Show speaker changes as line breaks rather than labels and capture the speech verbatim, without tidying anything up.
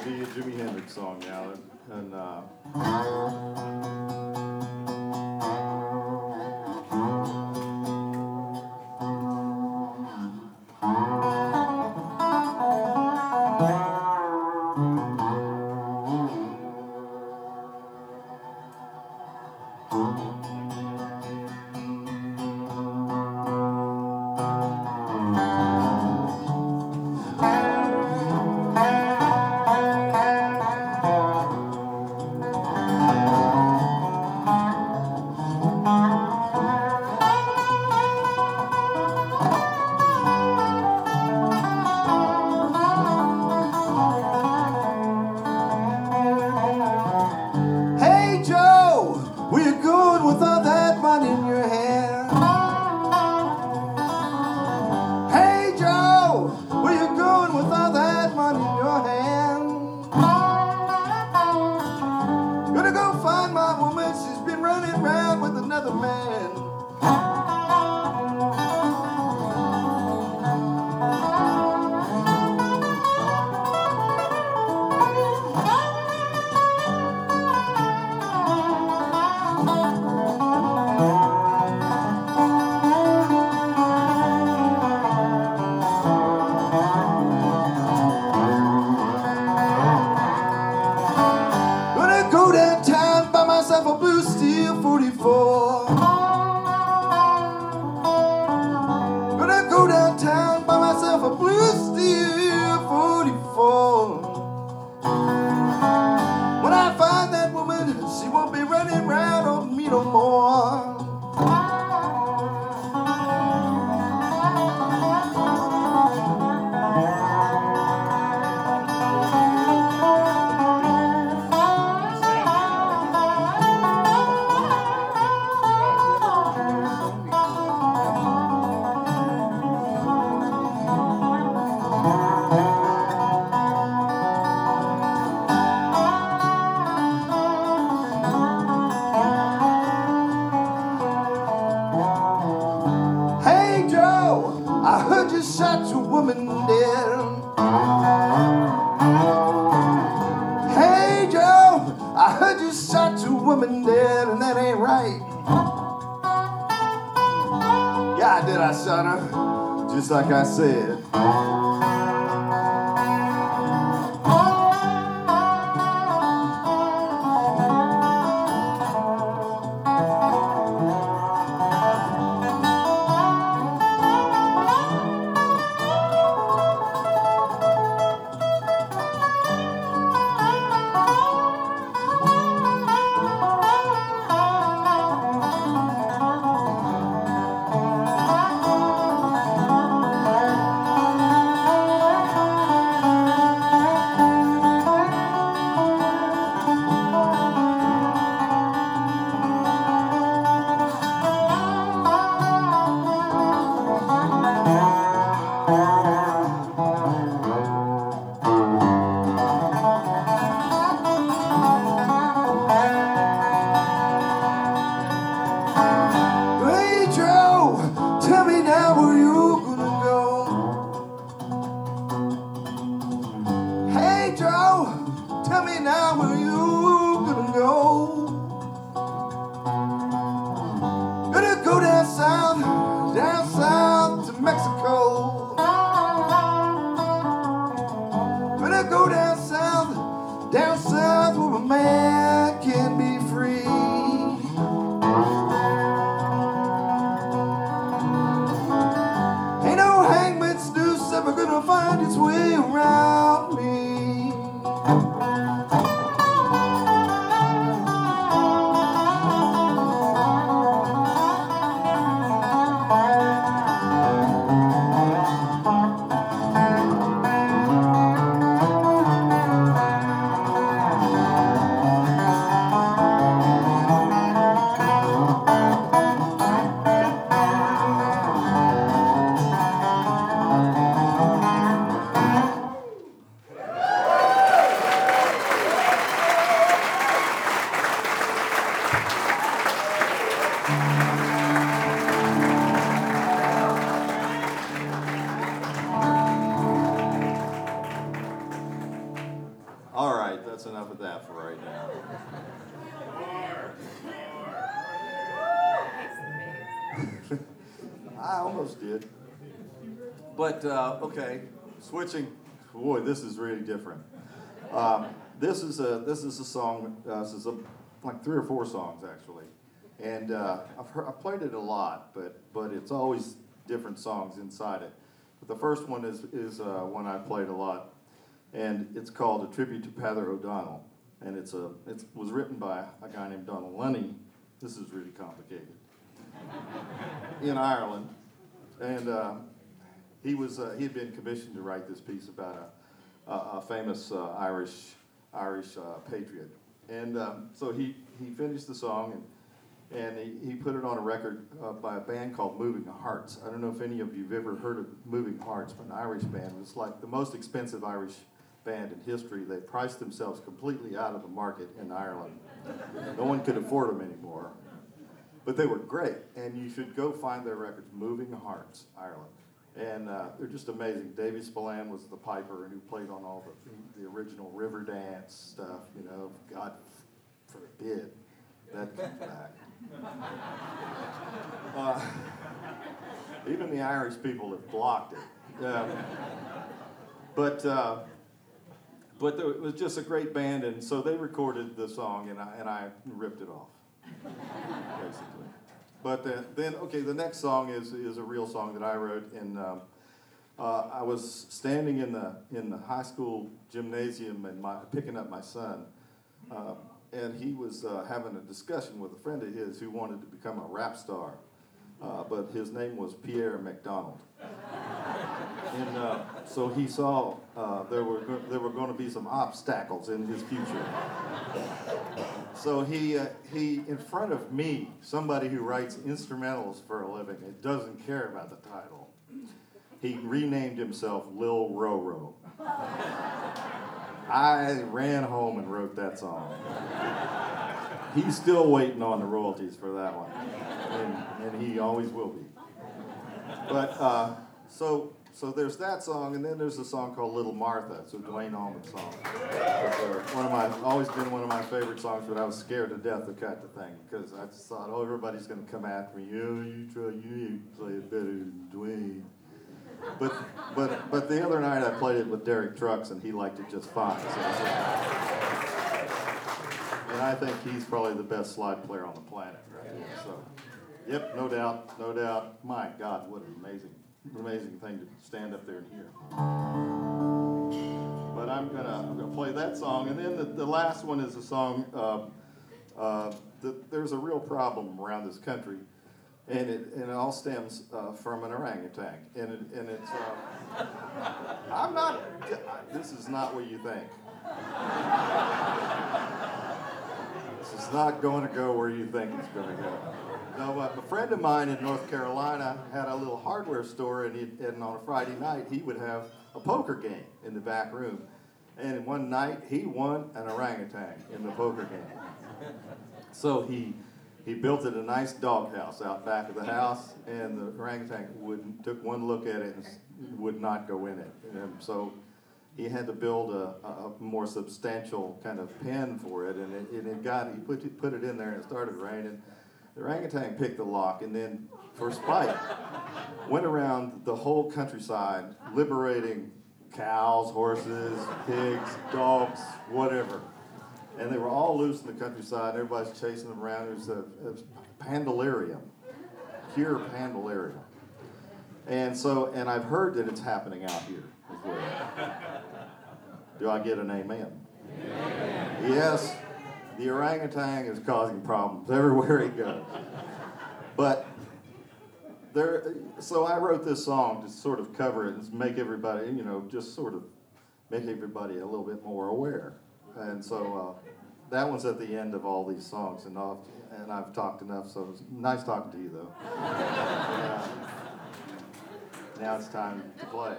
be a Jimi Hendrix song now, and uh,
Hey Joe, where you going with all that money in your hand? Hey Joe, where you going with all that money in your hand? Gonna go find my woman, she's been running around with another man. Gonna go downtown, buy myself a blue steel forty-four. Gonna go downtown, buy myself a blue steel forty-four. When I find that woman, she won't be running around on me no more. Hey Joe, I heard you shot your woman dead. Hey Joe, I heard you shot your woman dead, and that ain't right. Yeah, I did, I shot her, just like I said. Hey Joe, tell me now where you gonna go. Hey Joe, tell me now where you gonna go. Gonna go down south, down south to Mexico. Gonna go down south, down south where a man can be free. Ain't no hangman's noose ever gonna find its way around me.
All right, that's enough of that for right now. I almost did. But, uh, okay, switching. Boy, this is really different. Um, this is a this is a song. Uh, this is a, like three or four songs actually, and uh, I've heard, I've played it a lot, but but it's always different songs inside it. But the first one is is uh, one I played a lot, and it's called A Tribute to Peadar O'Donnell, and it's a it was written by a guy named Donald Lunny. This is really complicated. In Ireland, and uh, he was uh, he had been commissioned to write this piece about a a, a famous uh, Irish Irish uh, patriot, and um, so he, he finished the song and and he, he put it on a record uh, by a band called Moving Hearts. I don't know if any of you've ever heard of Moving Hearts, but an Irish band. It's like the most expensive Irish band in history. They priced themselves completely out of the market in Ireland. No one could afford them anymore. But they were great, and you should go find their records, Moving Hearts, Ireland. And uh, they're just amazing. Davy Spillane was the piper and who played on all the, the original Riverdance stuff, you know. God forbid that comes back. Uh, even the Irish people have blocked it. Um, but uh, but there, it was just a great band, and so they recorded the song, and I, and I ripped it off, basically. But uh, then, okay, the next song is is a real song that I wrote, and um, uh, I was standing in the in the high school gymnasium and my, picking up my son, uh, and he was uh, having a discussion with a friend of his who wanted to become a rap star, uh, but his name was Pierre McDonald, and uh, so he saw uh, there were go- there were going to be some obstacles in his future. So he, uh, he, in front of me, somebody who writes instrumentals for a living, it doesn't care about the title, he renamed himself Lil Roro. I ran home and wrote that song. He's still waiting on the royalties for that one, and, and he always will be. But uh, so so there's that song, and then there's a song called Little Martha. It's a Dwayne Allman song. It's one of my always been one of my favorite songs, but I was scared to death to cut the thing because I just thought, oh, everybody's going to come after me. Oh, you try, you need to play it better than Dwayne. But but but the other night I played it with Derek Trucks, and he liked it just fine. So, so, and I think he's probably the best slide player on the planet, right? So, yep, no doubt, no doubt. My God, what an amazing. Amazing thing to stand up there and hear. But I'm gonna I'm gonna play that song, and then the, the last one is a song. Uh, uh, the, there's a real problem around this country, and it and it all stems uh, from an orangutan, and it, and it's. Uh, I'm not. This is not what you think. This is not going to go where you think it's going to go. No, uh, a friend of mine in North Carolina had a little hardware store, and, he, and on a Friday night, he would have a poker game in the back room. And one night, he won an orangutan in the poker game. So he he built it a nice doghouse out back of the house, and the orangutan would, took one look at it and would not go in it. And so he had to build a, a more substantial kind of pen for it, and it, and it got, he put it, put it in there, and it started raining. The orangutan picked the lock, and then, for spite, went around the whole countryside, liberating cows, horses, pigs, dogs, whatever. And they were all loose in the countryside. Everybody's chasing them around. It was a, it was pandalarium, pure pandalarium. And so, and I've heard that it's happening out here as well. Do I get an amen? Amen. Yes. The orangutan is causing problems everywhere he goes. But there, so I wrote this song to sort of cover it and make everybody, you know, just sort of make everybody a little bit more aware. And so uh, that one's at the end of all these songs, and I've, and I've talked enough, so it's nice talking to you, though. uh, now it's time to play.